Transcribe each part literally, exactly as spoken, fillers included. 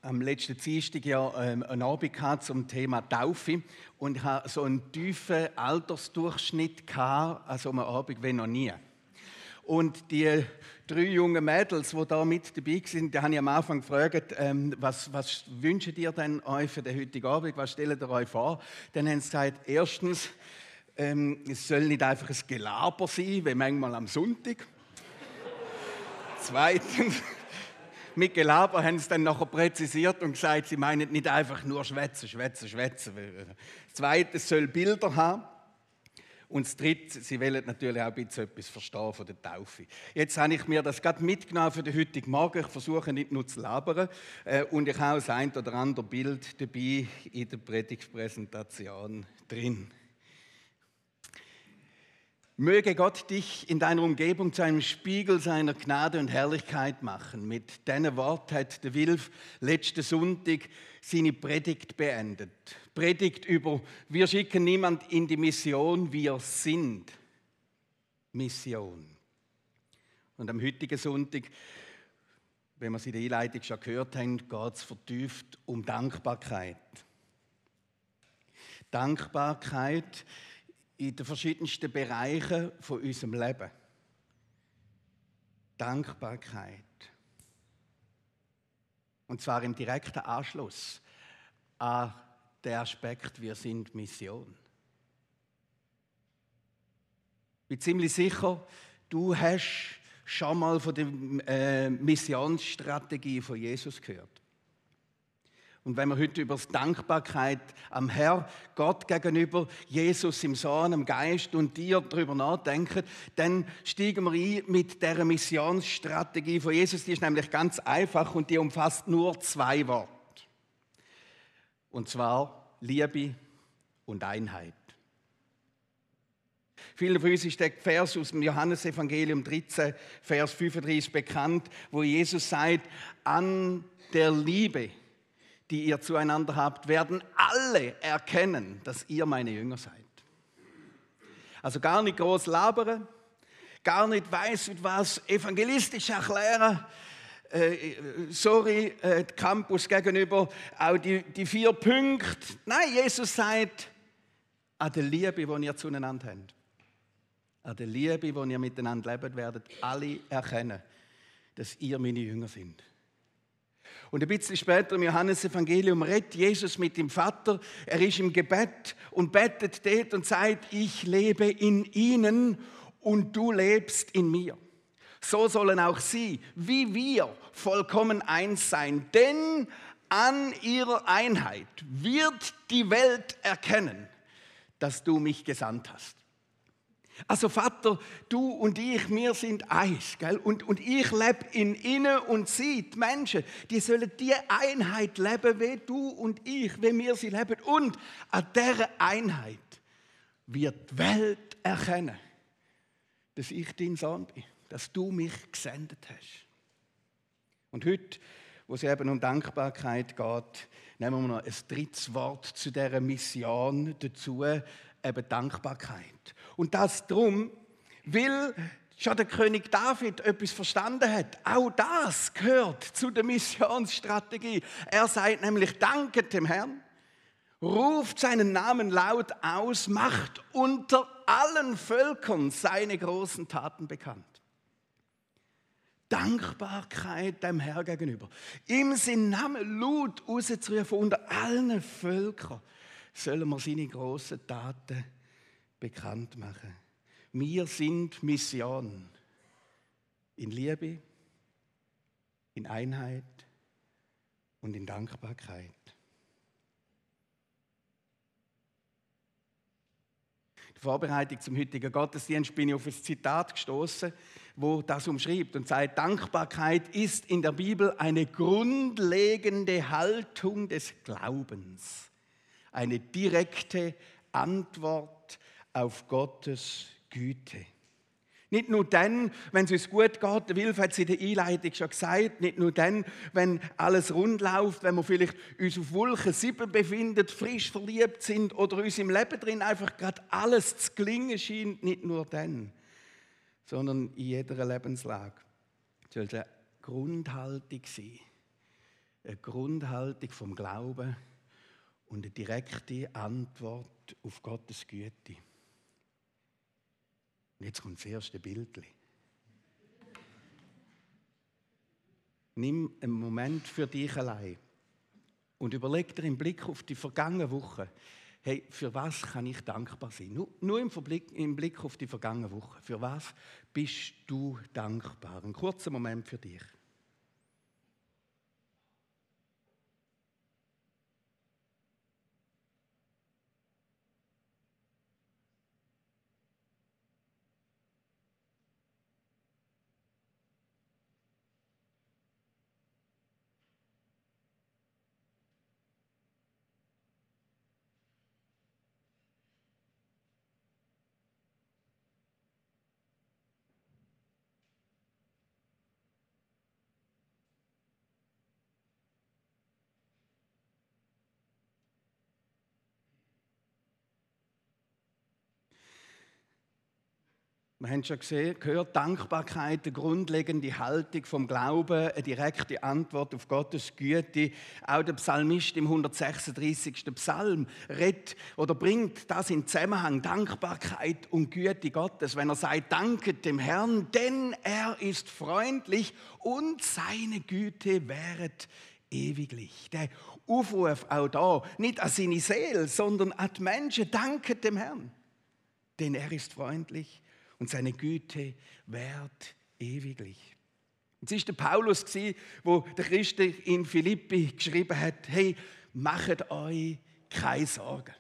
am letzten Dienstag ja ähm, einen Abend gehabt zum Thema Taufe und ich hatte so einen tiefen Altersdurchschnitt gehabt, an so einem Abend wie noch nie. Und die drei jungen Mädels, die da mit dabei sind, die habe ich am Anfang gefragt, ähm, was, was wünscht ihr denn euch für den heutigen Abend, was stellt ihr euch vor? Dann haben sie gesagt, erstens, ähm, es soll nicht einfach ein Gelaber sein, wie manchmal am Sonntag. Zweitens, mit Gelaber haben sie dann nachher präzisiert und gesagt, sie meinen nicht einfach nur schwätzen, schwätzen, schwätzen. Das Zweite, es soll Bilder haben. Und das Dritte, sie wollen natürlich auch ein bisschen etwas verstehen von der Taufe. Jetzt habe ich mir das gerade mitgenommen für den heutigen Morgen. Ich versuche nicht nur zu labern. Und ich habe auch das ein oder andere Bild dabei in der Predigtpräsentation drin. Möge Gott dich in deiner Umgebung zu einem Spiegel seiner Gnade und Herrlichkeit machen. Mit diesen Worten hat der Wilf letzten Sonntag seine Predigt beendet. Predigt über, wir schicken niemand in die Mission, wir sind Mission. Und am heutigen Sonntag, wenn wir es in der Einleitung schon gehört haben, geht es vertieft um Dankbarkeit. Dankbarkeit in den verschiedensten Bereichen von unserem Leben. Dankbarkeit. Und zwar im direkten Anschluss an den Aspekt, wir sind Mission. Ich bin ziemlich sicher, du hast schon mal von der äh, Missionsstrategie von Jesus gehört. Und wenn wir heute über die Dankbarkeit am Herr, Gott gegenüber, Jesus im Sohn, am Geist und dir darüber nachdenken, dann steigen wir ein mit dieser Missionsstrategie von Jesus. Die ist nämlich ganz einfach und die umfasst nur zwei Worte. Und zwar Liebe und Einheit. Vielen von uns ist der Vers aus dem Johannesevangelium dreizehn, Vers fünfunddreißig bekannt, wo Jesus sagt, an der Liebe, die ihr zueinander habt, werden alle erkennen, dass ihr meine Jünger seid. Also gar nicht groß labern, gar nicht weiss, was evangelistisch erklären, äh, sorry, äh, Campus gegenüber, auch die, die vier Punkte. Nein, Jesus sagt, an der Liebe, die ihr zueinander habt, an der Liebe, die ihr miteinander lebt, werden alle erkennen, dass ihr meine Jünger seid. Und ein bisschen später im Johannesevangelium redet Jesus mit dem Vater. Er ist im Gebet und betet dort und sagt, ich lebe in ihnen und du lebst in mir. So sollen auch sie, wie wir, vollkommen eins sein. Denn an ihrer Einheit wird die Welt erkennen, dass du mich gesandt hast. Also Vater, du und ich, wir sind eins, gell? Und, und ich lebe in ihnen und sie, die Menschen, die sollen die Einheit leben, wie du und ich, wie wir sie leben. Und an dieser Einheit wird die Welt erkennen, dass ich dein Sohn bin, dass du mich gesendet hast. Und heute, wo es eben um Dankbarkeit geht, nehmen wir noch ein drittes Wort zu dieser Mission dazu, eben Dankbarkeit. Und das darum, weil schon der König David etwas verstanden hat. Auch das gehört zu der Missionsstrategie. Er sagt nämlich, danket dem Herrn, ruft seinen Namen laut aus, macht unter allen Völkern seine großen Taten bekannt. Dankbarkeit dem Herrn gegenüber. Ihm seinen Namen laut rauszurufen, unter allen Völkern sollen wir seine großen Taten bekannt machen. Wir sind Mission in Liebe, in Einheit und in Dankbarkeit. In der Vorbereitung zum heutigen Gottesdienst bin ich auf ein Zitat gestoßen, wo das umschreibt und sagt, Dankbarkeit ist in der Bibel eine grundlegende Haltung des Glaubens, eine direkte Antwort auf Gottes Güte. Nicht nur dann, wenn es uns gut geht, der Wilf hat es in der Einleitung schon gesagt, nicht nur dann, wenn alles rund läuft, wenn wir vielleicht uns auf Wolke sieben befinden, frisch verliebt sind oder uns im Leben drin einfach gerade alles zu gelingen scheint, nicht nur dann, sondern in jeder Lebenslage soll es eine Grundhaltung sein, eine Grundhaltung vom Glauben und eine direkte Antwort auf Gottes Güte. Und jetzt kommt das erste Bildchen. Nimm einen Moment für dich allein und überleg dir im Blick auf die vergangene Woche, hey, für was kann ich dankbar sein? Nur, nur im, Verblick, im Blick auf die vergangene Woche. Für was bist du dankbar? Ein kurzer Moment für dich. Wir haben schon gesehen, gehört, Dankbarkeit, eine grundlegende Haltung vom Glauben, eine direkte Antwort auf Gottes Güte. Auch der Psalmist im hundertsechsunddreißigsten Psalm redet oder bringt das in Zusammenhang, Dankbarkeit und Güte Gottes, wenn er sagt, danket dem Herrn, denn er ist freundlich und seine Güte währet ewiglich. Der Aufruf auch da, nicht an seine Seele, sondern an die Menschen, danket dem Herrn, denn er ist freundlich und seine Güte währt ewiglich. Es war der Paulus, der der Christen in Philippi geschrieben hat, hey, macht euch keine Sorgen.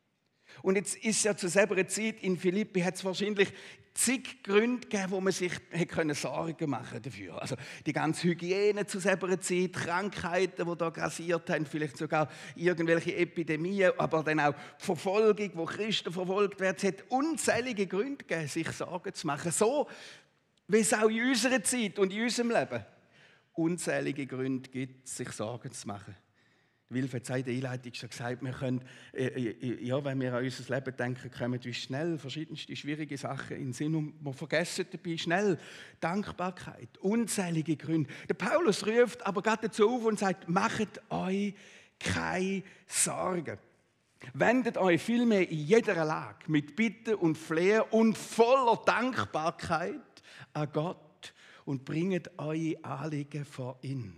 Und jetzt ist ja zu selber Zeit in Philippi, hat es wahrscheinlich zig Gründe gegeben, wo man sich hätte Sorgen machen dafür. Also die ganze Hygiene zu selber Zeit, Krankheiten, die da grassiert haben, vielleicht sogar irgendwelche Epidemien, aber dann auch die Verfolgung, wo Christen verfolgt werden. Es hat unzählige Gründe gegeben, sich Sorgen zu machen. So wie es auch in unserer Zeit und in unserem Leben unzählige Gründe gibt, sich Sorgen zu machen. Wilf hat in der Einleitung schon gesagt, wir können, äh, ja, wenn wir an unser Leben denken, kommen uns schnell verschiedenste schwierige Sachen in den Sinn und wir vergessen dabei schnell Dankbarkeit, unzählige Gründe. Der Paulus ruft aber gerade dazu auf und sagt, macht euch keine Sorgen. Wendet euch vielmehr in jeder Lage mit Bitten und Flehen und voller Dankbarkeit an Gott und bringt eure Anliegen vor ihn.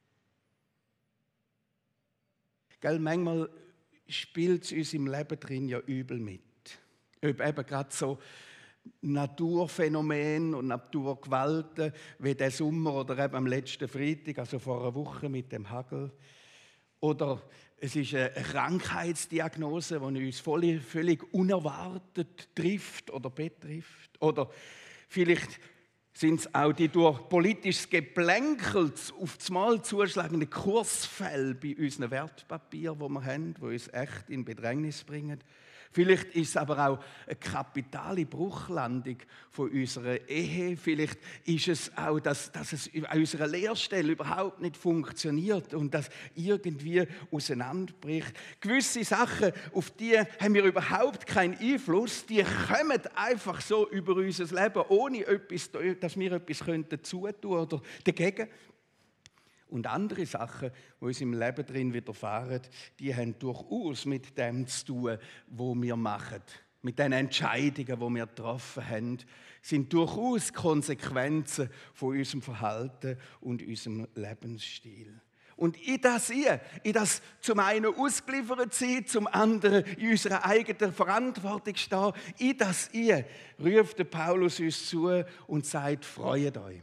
Gell, manchmal spielt es uns im Leben drin ja übel mit. Ob eben gerade so Naturphänomene und Naturgewalten wie der Sommer oder eben am letzten Freitag, also vor einer Woche mit dem Hagel. Oder es ist eine Krankheitsdiagnose, die uns völlig, völlig unerwartet trifft oder betrifft. Oder vielleicht sind es auch die durch politisches Geplänkel auf das Mal zuschlagenden Kursfälle bei unseren Wertpapieren, die wir haben, die uns echt in Bedrängnis bringen. Vielleicht ist es aber auch eine kapitale Bruchlandung von unserer Ehe. Vielleicht ist es auch, dass, dass es an unserer Lehrstelle überhaupt nicht funktioniert und dass irgendwie auseinanderbricht. Gewisse Sachen, auf die haben wir überhaupt keinen Einfluss. Die kommen einfach so über unser Leben, ohne etwas, dass wir etwas zutun könnten oder dagegen. Und andere Sachen, die uns im Leben drin widerfahren, die haben durchaus mit dem zu tun, was wir machen. Mit den Entscheidungen, die wir getroffen haben, sind durchaus Konsequenzen von unserem Verhalten und unserem Lebensstil. Und in das hier, in das zum einen ausgeliefert sein, zum anderen in unserer eigenen Verantwortung stehen, in das hier ruft der Paulus uns zu und sagt, freut euch.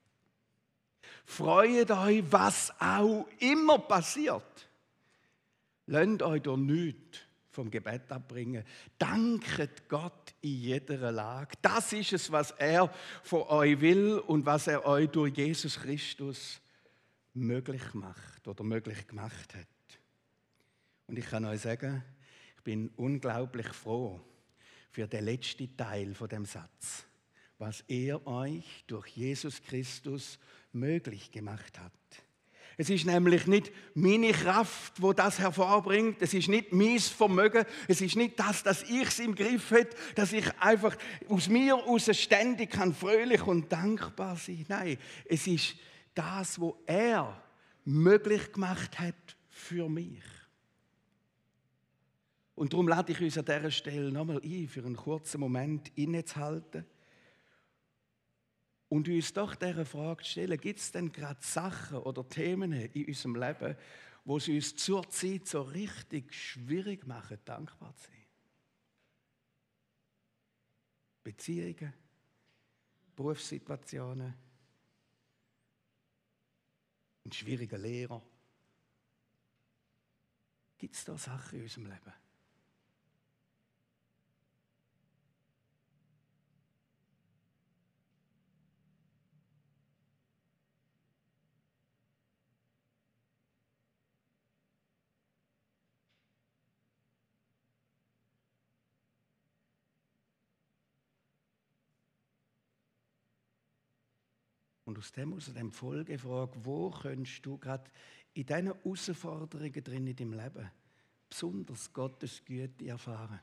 Freut euch, was auch immer passiert. Lasst euch durch nichts vom Gebet abbringen. Danket Gott in jeder Lage. Das ist es, was er von euch will und was er euch durch Jesus Christus möglich macht oder möglich gemacht hat. Und ich kann euch sagen, ich bin unglaublich froh für den letzten Teil von dem Satz, was er euch durch Jesus Christus möglich gemacht hat. Es ist nämlich nicht meine Kraft, wo das hervorbringt. Es ist nicht mein Vermögen. Es ist nicht das, dass ich es im Griff hätte, dass ich einfach aus mir heraus ständig kann fröhlich und dankbar sein. Nein, es ist das, wo er möglich gemacht hat für mich. Und darum lade ich uns an dieser Stelle nochmal ein, für einen kurzen Moment innezuhalten und uns doch dieser Frage zu stellen, gibt es denn gerade Sachen oder Themen in unserem Leben, wo es uns zurzeit so richtig schwierig machen, dankbar zu sein? Beziehungen, Berufssituationen, ein schwieriger Lehrer. Gibt es da Sachen in unserem Leben? Und aus dem, aus dem Folgefrage, wo könntest du gerade in diesen Herausforderungen drin in deinem Leben besonders Gottes Güte erfahren?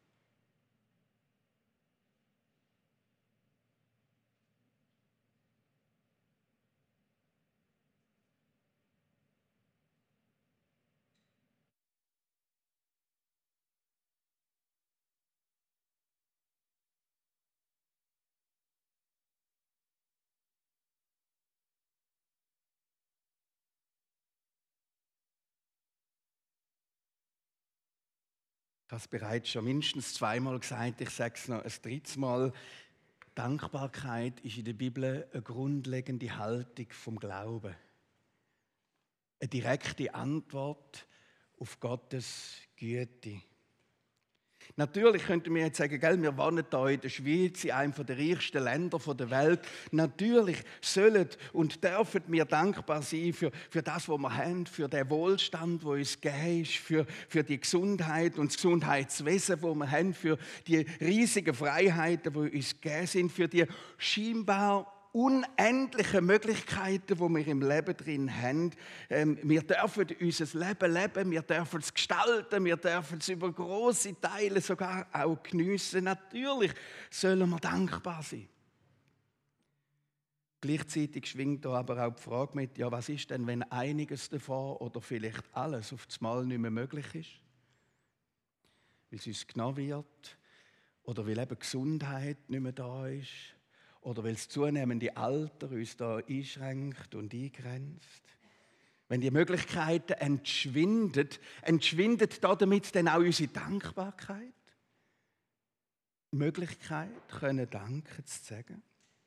Ich habe es bereits schon mindestens zweimal gesagt, ich sage es noch ein drittes Mal. Dankbarkeit ist in der Bibel eine grundlegende Haltung vom Glauben. Eine direkte Antwort auf Gottes Güte. Natürlich könnten wir jetzt sagen, gell, wir wohnen hier in der Schweiz, in einem der reichsten Länder der Welt. Natürlich sollen und dürfen wir dankbar sein für, für das, was wir haben, für den Wohlstand, der uns gegeben ist, für, für die Gesundheit und das Gesundheitswesen, das wir haben, für die riesigen Freiheiten, die uns gegeben sind, für die scheinbar unendliche Möglichkeiten, die wir im Leben drin haben. Ähm, wir dürfen unser Leben leben, wir dürfen es gestalten, wir dürfen es über grosse Teile sogar auch geniessen. Natürlich sollen wir dankbar sein. Gleichzeitig schwingt da aber auch die Frage mit, ja, was ist denn, wenn einiges davon oder vielleicht alles auf das Mal nicht mehr möglich ist? Weil es uns genommen wird oder weil eben Gesundheit nicht mehr da ist. Oder weil das zunehmende Alter uns da einschränkt und eingrenzt. Wenn die Möglichkeiten entschwinden, entschwindet damit dann auch unsere Dankbarkeit? Die Möglichkeit, können Danke zu sagen?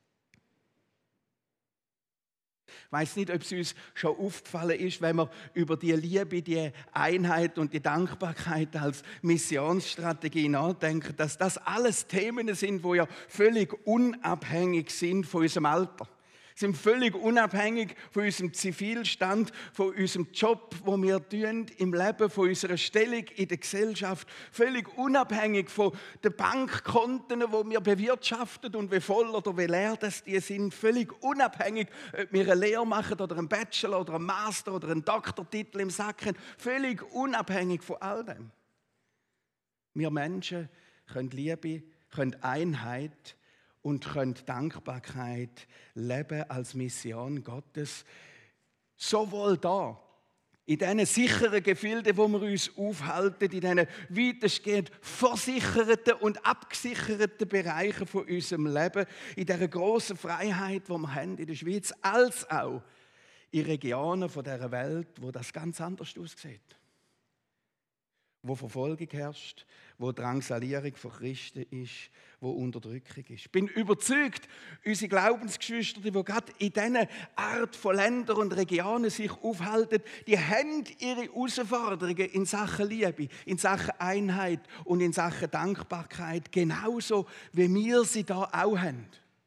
Ich weiss nicht, ob es uns schon aufgefallen ist, wenn wir über die Liebe, die Einheit und die Dankbarkeit als Missionsstrategie nachdenken, dass das alles Themen sind, die ja völlig unabhängig sind von unserem Alter. Sind völlig unabhängig von unserem Zivilstand, von unserem Job, wo wir tun im Leben, von unserer Stellung in der Gesellschaft, völlig unabhängig von den Bankkonten, wo wir bewirtschaften und wie voll oder wie leer das die sind, völlig unabhängig, ob wir eine Lehre machen oder einen Bachelor oder einen Master oder einen Doktortitel im Sack haben, völlig unabhängig von all dem. Wir Menschen können Liebe, können Einheit und können Dankbarkeit leben als Mission Gottes. Sowohl da, in diesen sicheren Gefilden, wo wir uns aufhalten, in diesen weitestgehend versicherten und abgesicherten Bereichen von unserem Leben, in dieser grossen Freiheit, die wir haben in der Schweiz, als auch in Regionen von dieser Welt, wo das ganz anders aussieht. Wo Verfolgung herrscht, wo Drangsalierung von Christen ist, wo Unterdrückung ist. Ich bin überzeugt, unsere Glaubensgeschwister, die gerade in dieser Art von Ländern und Regionen sich aufhalten, die haben ihre Herausforderungen in Sachen Liebe, in Sachen Einheit und in Sachen Dankbarkeit, genauso wie wir sie da auch haben.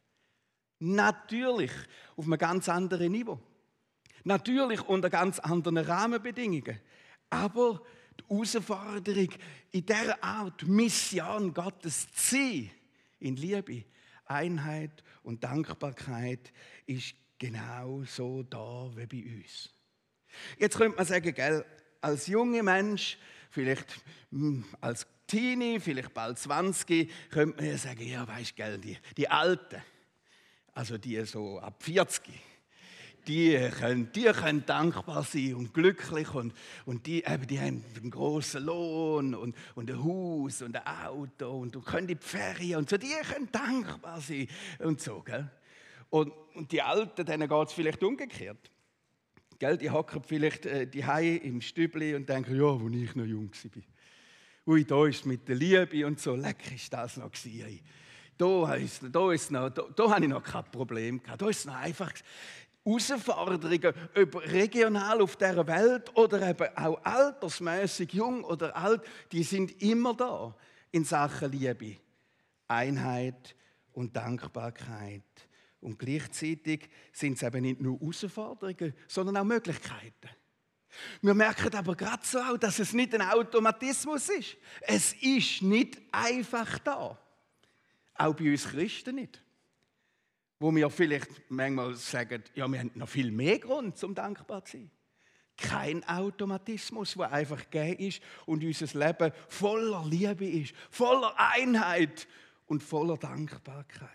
Natürlich auf einem ganz anderen Niveau. Natürlich unter ganz anderen Rahmenbedingungen. Aber die Herausforderung, in dieser Art Mission Gottes zu sein, in Liebe, Einheit und Dankbarkeit, ist genau so da wie bei uns. Jetzt könnte man sagen, gell, als junger Mensch, vielleicht mh, als Teenie, vielleicht bald zwanzig, könnte man ja sagen, ja, weisst gell, die, die Alten, also die so ab vierzig, die können, die können dankbar sein und glücklich und, und die, eben, die haben einen grossen Lohn und, und ein Haus und ein Auto und du können in die Ferien und so, die können dankbar sein und so, gell? Und, und die Alten, denen geht es vielleicht umgekehrt. Gell? Die hocken vielleicht äh, die Hause im Stübli und denken, ja, wo ich noch jung war. Ui, da ist es mit der Liebe und so, lecker ist das noch gewesen. Da, ist, da, ist noch, da, da habe ich noch kein Problem gehabt. Da ist es noch einfach Herausforderungen, ob regional auf dieser Welt oder eben auch altersmäßig, jung oder alt, die sind immer da in Sachen Liebe, Einheit und Dankbarkeit. Und gleichzeitig sind es eben nicht nur Herausforderungen, sondern auch Möglichkeiten. Wir merken aber gerade so auch, dass es nicht ein Automatismus ist. Es ist nicht einfach da. Auch bei uns Christen nicht. Wo wir vielleicht manchmal sagen, ja, wir haben noch viel mehr Grund, um dankbar zu sein. Kein Automatismus, der einfach gegeben ist und unser Leben voller Liebe ist, voller Einheit und voller Dankbarkeit.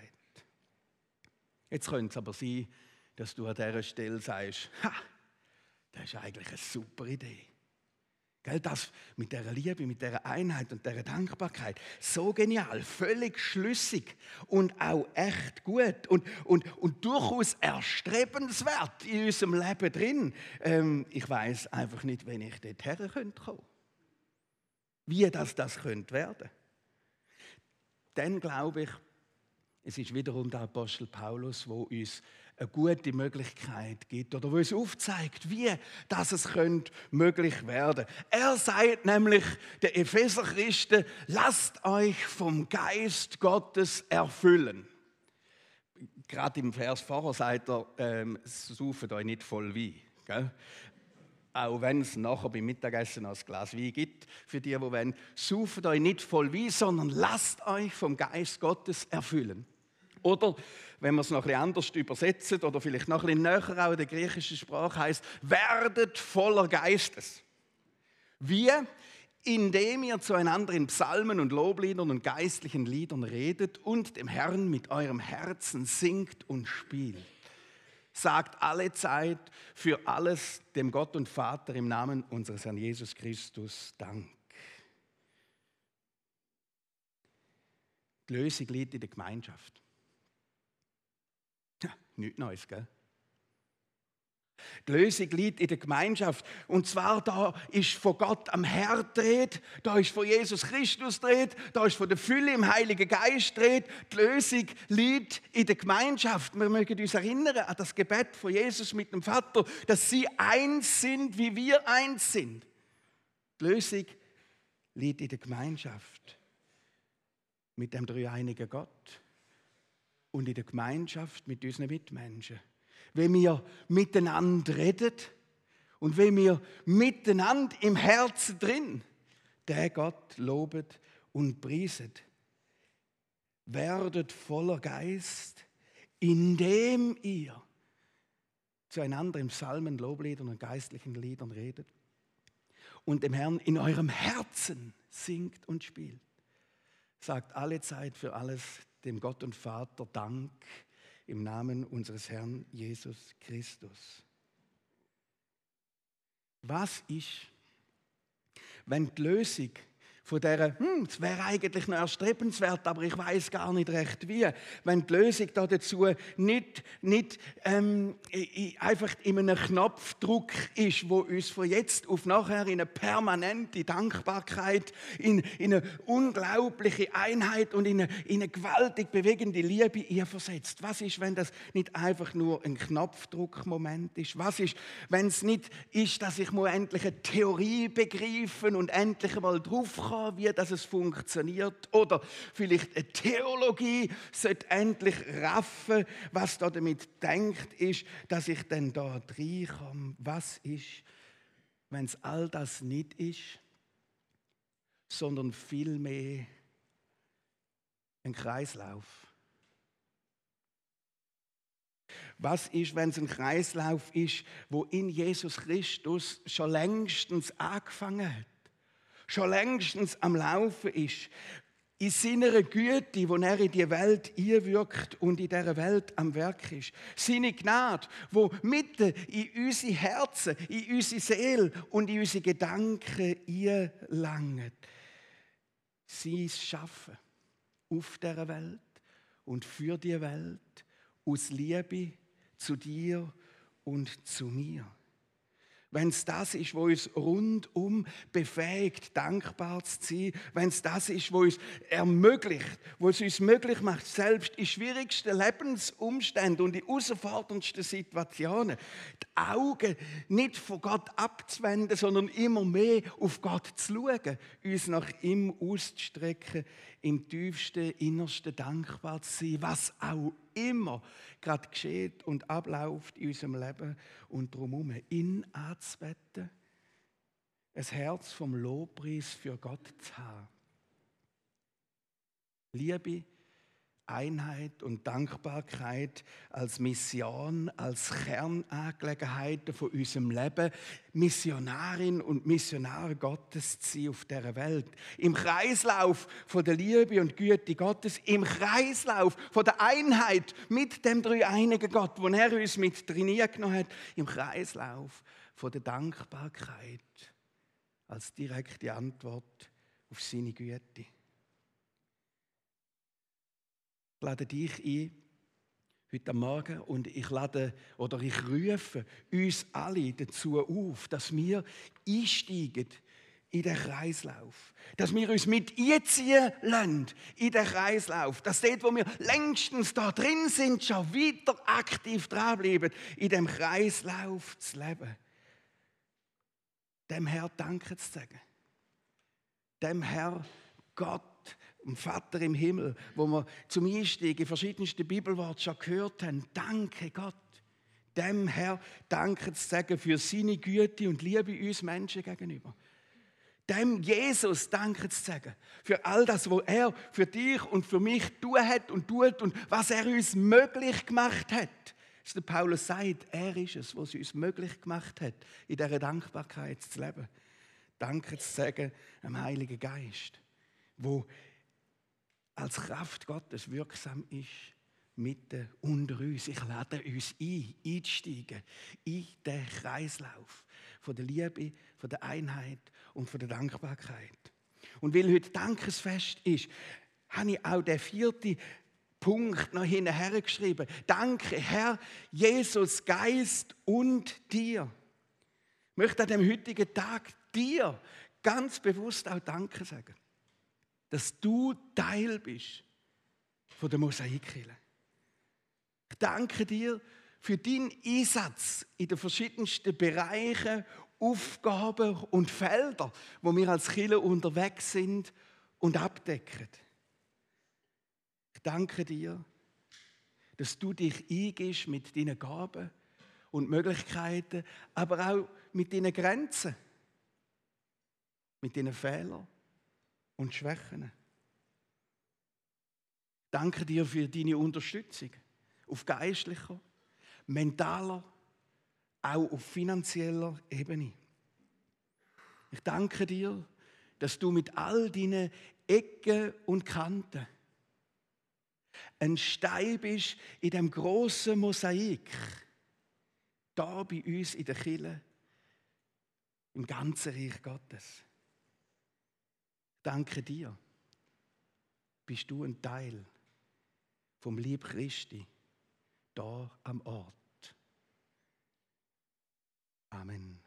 Jetzt könnte es aber sein, dass du an dieser Stelle sagst, ha, das ist eigentlich eine super Idee. Gell, das mit dieser Liebe, mit dieser Einheit und dieser Dankbarkeit, so genial, völlig schlüssig und auch echt gut und, und, und durchaus erstrebenswert in unserem Leben drin. Ähm, ich weiß einfach nicht, wenn ich dorthin kommen könnte. Wie das, das könnte werden. Dann glaube ich, es ist wiederum der Apostel Paulus, der uns eine gute Möglichkeit gibt oder wo uns aufzeigt, wie das es könnte möglich werden. Er sagt nämlich den Epheser-Christen, lasst euch vom Geist Gottes erfüllen. Gerade im Vers vorher sagt er, ähm, sauft euch nicht voll Wein. Gell? Auch wenn es nachher beim Mittagessen noch ein Glas Wein gibt, für die, die wollen, sauft euch nicht voll Wein, sondern lasst euch vom Geist Gottes erfüllen. Oder, wenn wir es noch ein bisschen anders übersetzen oder vielleicht noch ein bisschen näher auch in der griechischen Sprache heißt, werdet voller Geistes. Wie? Indem ihr zueinander in Psalmen und Lobliedern und geistlichen Liedern redet und dem Herrn mit eurem Herzen singt und spielt. Sagt alle Zeit für alles dem Gott und Vater im Namen unseres Herrn Jesus Christus Dank. Die Lösung liegt in der Gemeinschaft. Ja, nichts Neues, gell? Die Lösung liegt in der Gemeinschaft. Und zwar, da ist von Gott am Herr dreht, da ist von Jesus Christus dreht, da ist von der Fülle im Heiligen Geist dreht. Die Lösung liegt in der Gemeinschaft. Wir mögen uns erinnern an das Gebet von Jesus mit dem Vater, dass sie eins sind, wie wir eins sind. Die Lösung liegt in der Gemeinschaft mit dem dreieinigen Gott. Und in der Gemeinschaft mit unseren Mitmenschen. Wenn wir miteinander reden und wenn wir miteinander im Herzen drin den Gott lobet und prieset, werdet voller Geist, indem ihr zueinander im Psalmen, Lobliedern und geistlichen Liedern redet und dem Herrn in eurem Herzen singt und spielt. Sagt alle Zeit für alles dem Gott und Vater Dank im Namen unseres Herrn Jesus Christus. Was ist, wenn die Lösung von dieser, hm, es wäre eigentlich noch erstrebenswert, aber ich weiß gar nicht recht wie, wenn die Lösung da dazu nicht, nicht ähm, einfach in einem Knopfdruck ist, wo uns von jetzt auf nachher in eine permanente Dankbarkeit, in, in eine unglaubliche Einheit und in eine, in eine gewaltig bewegende Liebe ihr versetzt. Was ist, wenn das nicht einfach nur ein Knopfdruckmoment ist? Was ist, wenn es nicht ist, dass ich mal endlich eine Theorie begreifen und endlich einmal drauf kann, wie das es funktioniert, oder vielleicht eine Theologie sollte endlich raffen, was da damit denkt ist, dass ich dann da reinkomme. Was ist, wenn es all das nicht ist, sondern vielmehr ein Kreislauf? Was ist, wenn es ein Kreislauf ist, wo in Jesus Christus schon längstens angefangen hat? Schon längstens am Laufen ist. in seiner Güte, wo er in die Welt einwirkt und in dieser Welt am Werk ist. Seine Gnade, wo mitten in unsere Herzen, in unsere Seele und in unsere Gedanken einlangt. Sein Schaffen auf dieser Welt und für die Welt aus Liebe zu dir und zu mir. Wenn es das ist, was uns rundum befähigt, dankbar zu sein, wenn es das ist, was uns ermöglicht, was es uns möglich macht, selbst in schwierigsten Lebensumständen und in herausforderndsten Situationen, die Augen nicht von Gott abzuwenden, sondern immer mehr auf Gott zu schauen, uns nach ihm auszustrecken, im tiefsten, innersten dankbar zu sein, was auch immer gerade geschieht und abläuft in unserem Leben und drumherum, ihn anzubeten, ein Herz vom Lobpreis für Gott zu haben. Liebe, Einheit und Dankbarkeit als Mission, als Kernangelegenheiten von unserem Leben, Missionarin und Missionar Gottes zu sein auf dieser Welt. Im Kreislauf von der Liebe und Güte Gottes, im Kreislauf von der Einheit mit dem dreieinigen Gott, wo er uns mit drin genommen hat, im Kreislauf von der Dankbarkeit als direkte Antwort auf seine Güte. Ich lade dich ein, heute Morgen, und ich lade oder ich rufe uns alle dazu auf, dass wir einsteigen in den Kreislauf. Dass wir uns mit einziehen lassen in den Kreislauf. Dass dort, wo wir längstens da drin sind, schon weiter aktiv dranbleiben, in dem Kreislauf zu leben. Dem Herr Danke zu sagen. Dem Herr Gott, dem Vater im Himmel, wo wir zum Einstieg in verschiedensten Bibelworten schon gehört haben. Danke Gott. Dem Herr Danke zu sagen für seine Güte und Liebe uns Menschen gegenüber. Dem Jesus Danke zu sagen für all das, was er für dich und für mich tun hat und tut und was er uns möglich gemacht hat. Dass der Paulus sagt, er ist es, was uns möglich gemacht hat, in dieser Dankbarkeit zu leben. Danke zu sagen am Heiligen Geist, wo als Kraft Gottes wirksam ist, mitten unter uns. Ich lade uns ein, einzusteigen in den Kreislauf von der Liebe, von der Einheit und von der Dankbarkeit. Und weil heute Dankesfest ist, habe ich auch den vierten Punkt noch hinterher geschrieben. Danke, Herr, Jesus, Geist und dir. Ich möchte an dem heutigen Tag dir ganz bewusst auch Danke sagen. Dass du Teil bist von der Mosaikkirche. Ich danke dir für deinen Einsatz in den verschiedensten Bereichen, Aufgaben und Feldern, wo wir als Kirche unterwegs sind und abdecken. Ich danke dir, dass du dich eingibst mit deinen Gaben und Möglichkeiten, aber auch mit deinen Grenzen, mit deinen Fehlern und Schwächen. Danke dir für deine Unterstützung auf geistlicher, mentaler, auch auf finanzieller Ebene. Ich danke dir, dass du mit all deinen Ecken und Kanten ein Stein bist in dem grossen Mosaik, da bei uns in der Kirche, im ganzen Reich Gottes. Danke dir, bist du ein Teil vom Lieb Christi da am Ort. Amen.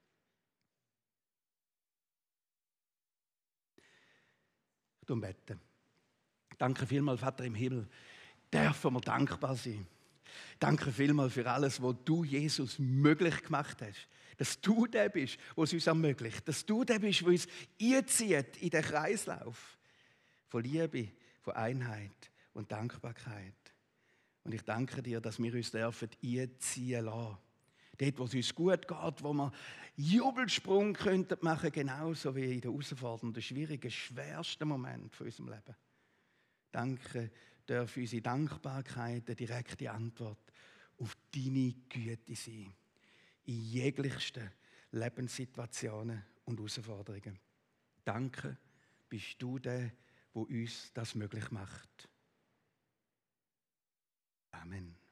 Ich bete. Danke vielmals, Vater im Himmel, dürfen wir dankbar sein. Danke vielmals für alles, was du, Jesus, möglich gemacht hast. Dass du der bist, der es uns ermöglicht. Dass du der bist, der uns einzieht in den Kreislauf von Liebe, von Einheit und Dankbarkeit. Und ich danke dir, dass wir uns dürfen einziehen lassen. Dort, wo es uns gut geht, wo wir Jubelsprung könnten machen, genauso wie in den herausfordernden, schwierigen, schwersten Momenten von unserem Leben. Danke, dürfen unsere Dankbarkeit eine direkte Antwort auf deine Güte sein. In jeglichsten Lebenssituationen und Herausforderungen. Danke, bist du der, der wo uns das möglich macht. Amen.